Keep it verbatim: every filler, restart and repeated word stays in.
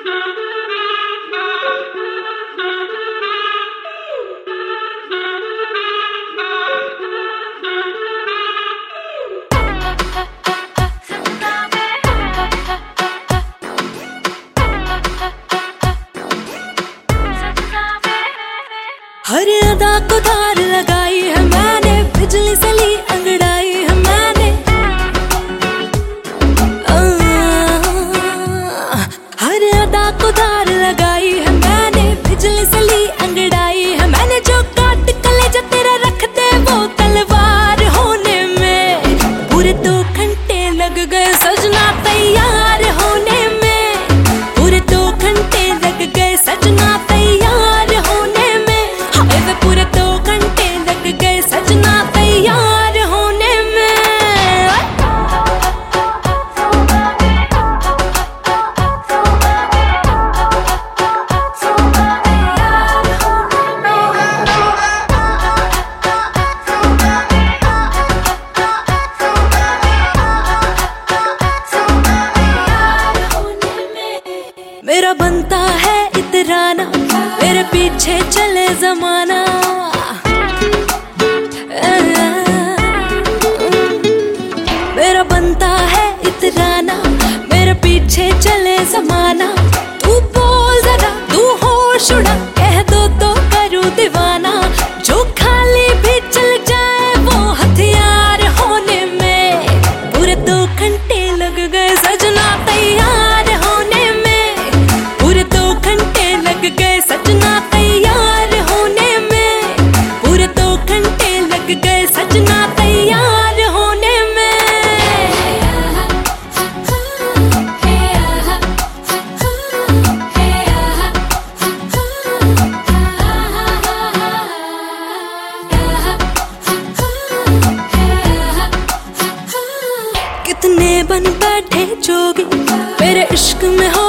हर अदा को धार लगाई है मैंने, बिजली से ली अंगड़ाई है मैंने। आ, हर अदा को धार लगाई है मैंने, बिजली से ली अंगड़ाई है मैंने। जो काट कलेजा तेरा रख दे वो तलवार होने में, पूरे दो घंटे लग गए सजना तैयार होने में। पूरे दो घंटे लग गए सजना तैयार होने में। पूरे दो घंटे लग गए सजना तैयार होने में। मेरा बनता है इतराना, मेरे पीछे चले जमाना। मेरा बनता है इतराना, मेरे पीछे चले जमाना। तू बोल जरा, तू होश उड़ा, कह दो तो करूं दीवाना। जो खाली भी चल जाए वो हथियार होने में। पूरे दो घंटे लग गए सजना तैयार होने में। पूरे दो घंटे लग गए सजना तैयार होने में। पूरे दो घंटे लग गए सजना तैयार होने में। कितने बन बैठे जोगी मेरे इश्क में हो